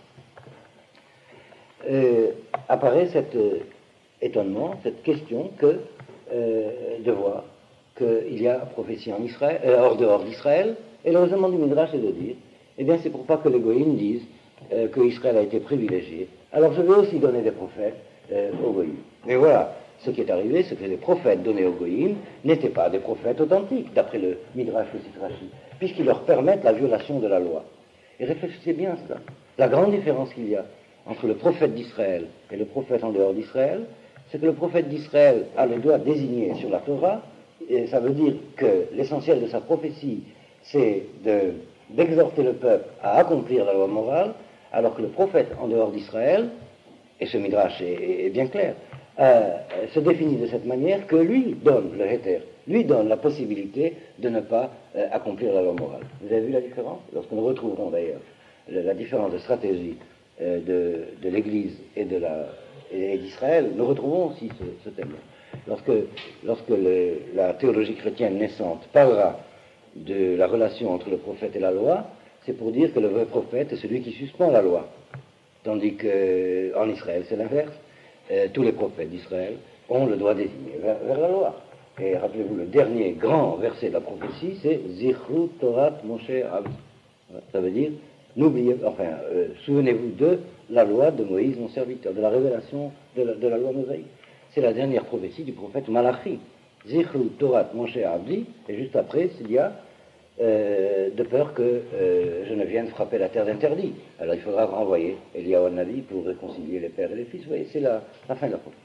Euh, apparaît cet euh, étonnement, cette question que euh, de voir qu'il y a prophétie en Israël, euh, hors dehors d'Israël, et le raisonnement du Midrash est de dire, eh bien c'est pour pas que les goïms disent euh, que Israël a été privilégié. Alors je vais aussi donner des prophètes euh, aux goïms. Mais voilà, ce qui est arrivé, c'est que les prophètes donnés aux goïms n'étaient pas des prophètes authentiques, d'après le Midrash le Sitrachi, puisqu'ils leur permettent la violation de la loi. Et réfléchissez bien à cela. La grande différence qu'il y a entre le prophète d'Israël et le prophète en dehors d'Israël, c'est que le prophète d'Israël a le doigt désigné sur la Torah, et ça veut dire que l'essentiel de sa prophétie, c'est de, d'exhorter le peuple à accomplir la loi morale, alors que le prophète en dehors d'Israël, et ce midrash est, est bien clair, euh, se définit de cette manière que lui donne le héter, lui donne la possibilité de ne pas euh, accomplir la loi morale. Vous avez vu la différence? Lorsque nous retrouverons d'ailleurs la différence de stratégie euh, de, de l'Église et de la et d'Israël, nous retrouvons aussi ce, ce thème. Lorsque, lorsque le, la théologie chrétienne naissante parlera de la relation entre le prophète et la loi, c'est pour dire que le vrai prophète est celui qui suspend la loi. Tandis qu'en Israël, c'est l'inverse. Euh, tous les prophètes d'Israël ont le doigt désigné vers, vers la loi. Et rappelez-vous, le dernier grand verset de la prophétie, c'est Zichru Torat Moshe Avdi. Ça veut dire, n'oubliez, enfin, euh, souvenez-vous de la loi de Moïse, mon serviteur, de la révélation de la, de la loi mosaïque. C'est la dernière prophétie du prophète Malachi. Zichru Torat Moshe Avdi, et juste après, s'il y a euh, de peur que euh, je ne vienne frapper la terre d'interdit. Alors il faudra renvoyer Eliyahu Navi pour réconcilier les pères et les fils. Vous voyez, c'est la, la fin de la prophétie.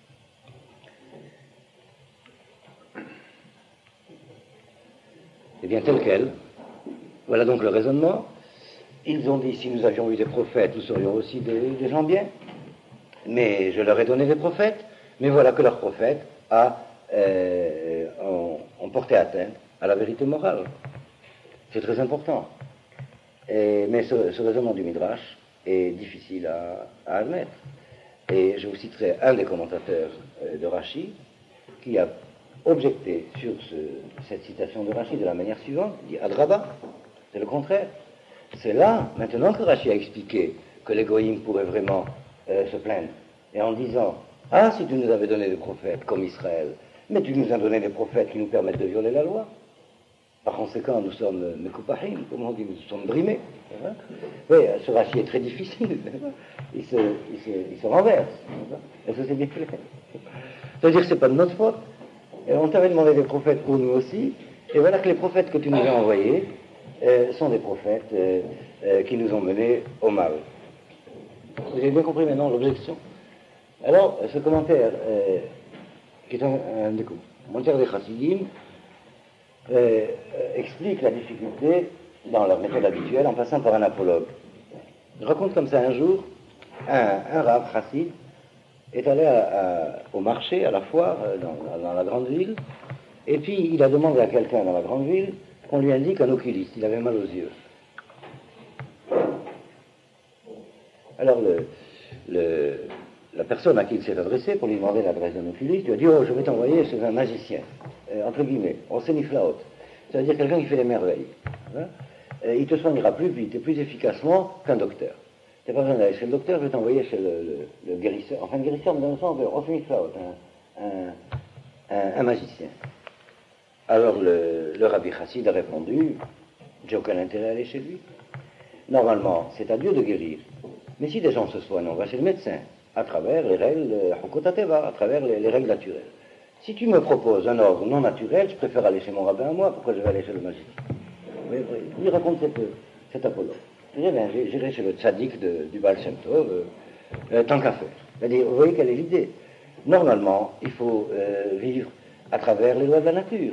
Eh bien, tel quel. Voilà donc le raisonnement. Ils ont dit, si nous avions eu des prophètes, nous serions aussi des, des gens bien. Mais je leur ai donné des prophètes, mais voilà que leurs prophètes a, euh, ont, ont porté atteinte à la vérité morale. C'est très important. Et, mais ce, ce raisonnement du Midrash est difficile à, à admettre. Et je vous citerai un des commentateurs euh, de Rashi qui a objecté sur ce, cette citation de Rashi de la manière suivante. Il dit Adraba, c'est le contraire. C'est là, maintenant que Rashi a expliqué que les goïms pourraient vraiment euh, se plaindre, et en disant ah, si tu nous avais donné des prophètes comme Israël, mais tu nous as donné des prophètes qui nous permettent de violer la loi. Par conséquent, nous sommes mekupahim, comme on dit, nous sommes brimés. Oui, ce Rashi est très difficile. Il se, il se, il se renverse. Est-ce que c'est bien clair? C'est-à-dire que ce n'est pas de notre faute. Et on t'avait demandé des prophètes pour nous aussi, et voilà que les prophètes que tu nous as envoyés euh, sont des prophètes euh, euh, qui nous ont menés au mal. Vous avez bien compris maintenant l'objection? Alors, ce commentaire, euh, qui est un, un des commentaires des Chassidim, euh, explique la difficulté dans leur méthode habituelle en passant par un apologue. Il raconte comme ça un jour, un, un rav chassid est allé à, à, au marché, à la foire, dans, dans la grande ville, et puis il a demandé à quelqu'un dans la grande ville qu'on lui indique un oculiste, il avait mal aux yeux. Alors le, le, la personne à qui il s'est adressé pour lui demander l'adresse d'un oculiste lui a dit « Oh, je vais t'envoyer chez un magicien, euh, entre guillemets, on séniflaote, c'est-à-dire quelqu'un qui fait des merveilles. Hein, et il te soignera plus vite et plus efficacement qu'un docteur. Tu n'as pas besoin d'aller chez le docteur, je vais t'envoyer chez le, le, le guérisseur, enfin le guérisseur, mais dans le sens, on séniflaote, un, un, un, un magicien. » Alors le, le Rabbi Chassid a répondu « J'ai aucun intérêt à aller chez lui. Normalement, c'est à Dieu de guérir. Mais si des gens se soignent, on va chez le médecin, à travers les règles, à travers les, les règles naturelles. Si tu me proposes un ordre non naturel, je préfère aller chez mon rabbin à moi, pourquoi je vais aller chez le magicien ?» Oui, oui. Il raconte cette, cet apologue. Il dit, bien, j'irai chez le tzaddik de, du Baal Shem Tov, euh, euh, tant qu'à faire. C'est-à-dire, vous voyez quelle est l'idée. Normalement, il faut euh, vivre à travers les lois de la nature.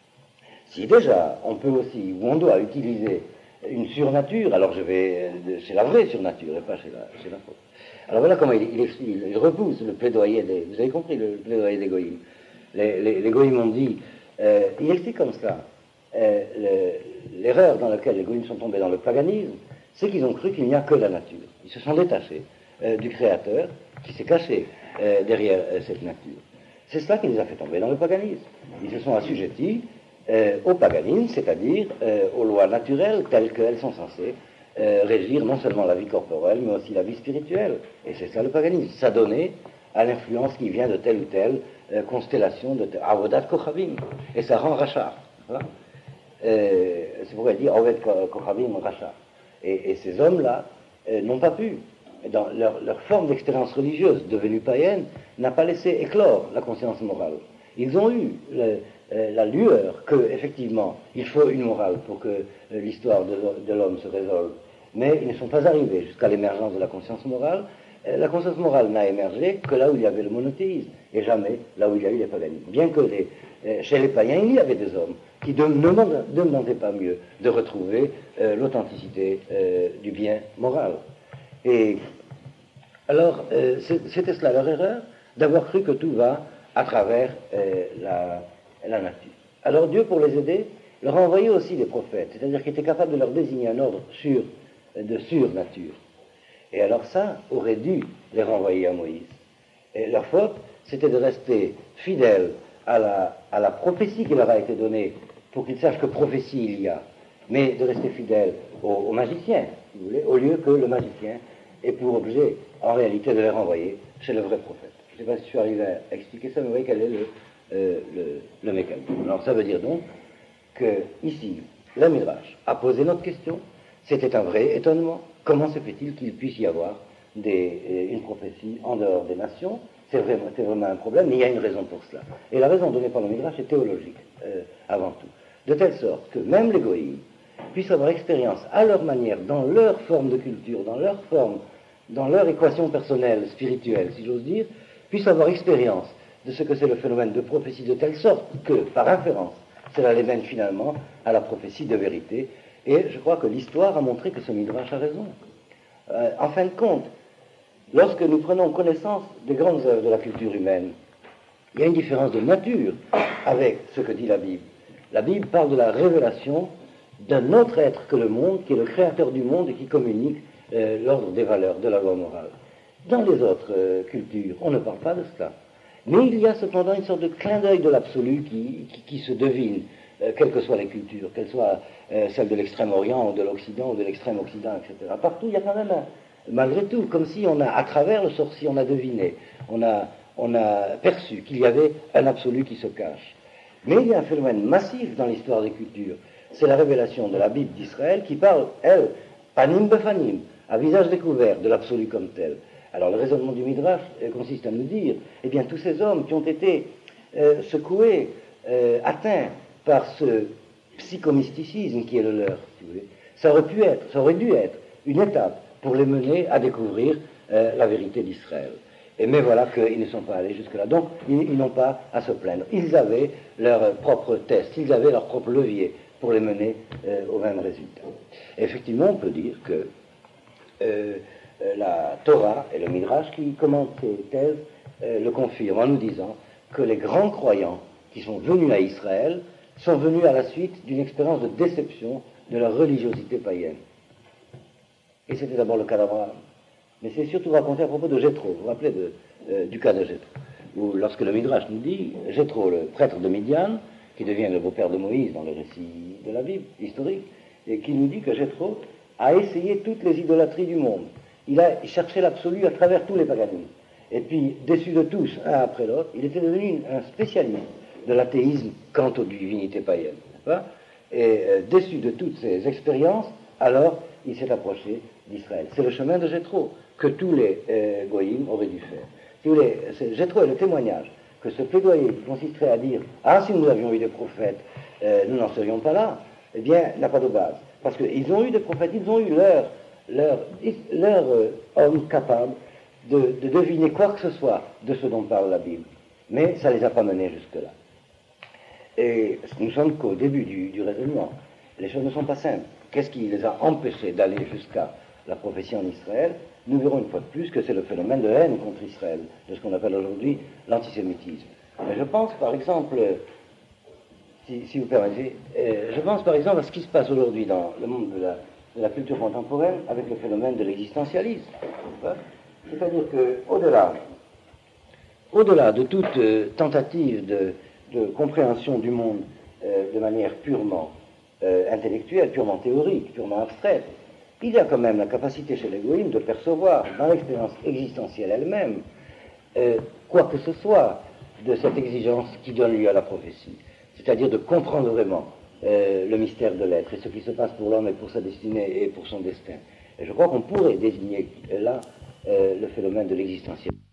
Si déjà, on peut aussi, ou on doit utiliser une surnature, alors je vais chez la vraie surnature et pas chez la, chez la fausse. Alors voilà comment il, il, il, il repousse le plaidoyer des... Vous avez compris le plaidoyer des goïms. Les, les, les goïms ont dit... Euh, il explique comme ça. Euh, le, l'erreur dans laquelle les goïms sont tombés dans le paganisme, c'est qu'ils ont cru qu'il n'y a que la nature. Ils se sont détachés euh, du Créateur qui s'est caché euh, derrière euh, cette nature. C'est cela qui les a fait tomber dans le paganisme. Ils se sont assujettis Euh, au paganisme, c'est-à-dire euh, aux lois naturelles telles qu'elles sont censées euh, régir non seulement la vie corporelle, mais aussi la vie spirituelle. Et c'est ça le paganisme, s'adonner à l'influence qui vient de telle ou telle euh, constellation, de Avodat Kochavim. Et ça rend rachat. Voilà. Euh, c'est pourquoi il dit Avodat Kochavim rachat. Et, et ces hommes-là euh, n'ont pas pu, dans leur, leur forme d'expérience religieuse devenue païenne, n'a pas laissé éclore la conscience morale. Ils ont eu le, la lueur que, effectivement, il faut une morale pour que euh, l'histoire de, de l'homme se résolve. Mais ils ne sont pas arrivés jusqu'à l'émergence de la conscience morale. Euh, la conscience morale n'a émergé que là où il y avait le monothéisme, et jamais là où il y a eu les paganismes. Bien que les, euh, chez les païens, il y avait des hommes qui de, ne demandaient pas mieux de retrouver euh, l'authenticité euh, du bien moral. Et alors, euh, c'était cela leur erreur, d'avoir cru que tout va à travers euh, la... la nature. Alors Dieu, pour les aider, leur a envoyé aussi des prophètes, c'est-à-dire qu'il était capable de leur désigner un ordre sur, de surnature. Et alors ça aurait dû les renvoyer à Moïse. Et leur faute, c'était de rester fidèles à la, à la prophétie qui leur a été donnée, pour qu'ils sachent que prophétie il y a, mais de rester fidèles au, au magicien, si vous voulez, au lieu que le magicien ait pour objet, en réalité, de les renvoyer chez le vrai prophète. Je ne sais pas si je suis arrivé à expliquer ça, mais vous voyez quel est le Euh, le, le mécanisme. Alors ça veut dire donc que ici, la Midrash a posé notre question. C'était un vrai étonnement. Comment se fait-il qu'il puisse y avoir des, une prophétie en dehors des nations? C'est vraiment, c'est vraiment un problème, mais il y a une raison pour cela. Et la raison donnée par le Midrash est théologique, euh, avant tout. De telle sorte que même les goïms puissent avoir expérience à leur manière, dans leur forme de culture, dans leur forme, dans leur équation personnelle, spirituelle, si j'ose dire, puissent avoir expérience de ce que c'est le phénomène de prophétie, de telle sorte que, par inférence, cela les mène finalement à la prophétie de vérité. Et je crois que l'histoire a montré que ce Midrash a raison. Euh, en fin de compte, lorsque nous prenons connaissance des grandes œuvres de la culture humaine, il y a une différence de nature avec ce que dit la Bible. La Bible parle de la révélation d'un autre être que le monde, qui est le créateur du monde et qui communique euh, l'ordre des valeurs, de la loi morale. Dans les autres euh, cultures, on ne parle pas de cela. Mais il y a cependant une sorte de clin d'œil de l'absolu qui, qui, qui se devine, euh, quelles que soient les cultures, qu'elles soient euh, celles de l'extrême-orient ou de l'Occident ou de l'extrême-occident, et cetera. Partout, il y a quand même, un, malgré tout, comme si on a, à travers le sorcier, on a deviné, on a, on a perçu qu'il y avait un absolu qui se cache. Mais il y a un phénomène massif dans l'histoire des cultures. C'est la révélation de la Bible d'Israël qui parle, elle, panim befanim, à visage découvert, de l'absolu comme tel. Alors le raisonnement du Midrash euh, consiste à nous dire, eh bien tous ces hommes qui ont été euh, secoués, euh, atteints par ce psychomysticisme qui est le leur, si vous voulez, ça aurait pu être, ça aurait dû être une étape pour les mener à découvrir euh, la vérité d'Israël. Et mais voilà qu'ils ne sont pas allés jusque-là. Donc ils, ils n'ont pas à se plaindre. Ils avaient leur propre test, ils avaient leur propre levier pour les mener euh, au même résultat. Et effectivement, on peut dire que euh, euh, la Torah et le Midrash qui commentent ces thèses euh, le confirment en nous disant que les grands croyants qui sont venus à Israël sont venus à la suite d'une expérience de déception de leur religiosité païenne. Et c'était d'abord le cas d'Abraham. Mais c'est surtout raconté à propos de Jéthro. Vous vous rappelez de, euh, du cas de Jéthro, où lorsque le Midrash nous dit, Jéthro, le prêtre de Midian, qui devient le beau-père de Moïse dans le récit de la Bible historique, et qui nous dit que Jéthro a essayé toutes les idolâtries du monde. Il a cherché l'absolu à travers tous les paganismes. Et puis, déçu de tous, un après l'autre, il était devenu un spécialiste de l'athéisme quant aux divinités païennes. Et euh, déçu de toutes ces expériences, alors il s'est approché d'Israël. C'est le chemin de Jéthro que tous les euh, goïms auraient dû faire. Si vous voulez, Jéthro est le témoignage que ce plaidoyer qui consisterait à dire « Ah, si nous avions eu des prophètes, euh, nous n'en serions pas là », eh bien, n'a pas de base. Parce qu'ils ont eu des prophètes, ils ont eu leur, leur, leur euh, homme capable de, de deviner quoi que ce soit de ce dont parle la Bible. Mais ça ne les a pas menés jusque-là. Et nous sommes qu'au début du, du raisonnement. Les choses ne sont pas simples. Qu'est-ce qui les a empêchés d'aller jusqu'à la prophétie en Israël? Nous verrons une fois de plus que c'est le phénomène de haine contre Israël, de ce qu'on appelle aujourd'hui l'antisémitisme. Mais je pense par exemple, si, si vous permettez, euh, je pense par exemple à ce qui se passe aujourd'hui dans le monde de la, de la culture contemporaine avec le phénomène de l'existentialisme. C'est-à-dire qu'au-delà au-delà de toute euh, tentative de, de compréhension du monde euh, de manière purement euh, intellectuelle, purement théorique, purement abstraite, il y a quand même la capacité chez les goïms de percevoir dans l'expérience existentielle elle-même euh, quoi que ce soit de cette exigence qui donne lieu à la prophétie, c'est-à-dire de comprendre vraiment euh, le mystère de l'être et ce qui se passe pour l'homme et pour sa destinée et pour son destin. Et je crois qu'on pourrait désigner là euh, le phénomène de l'existentiel.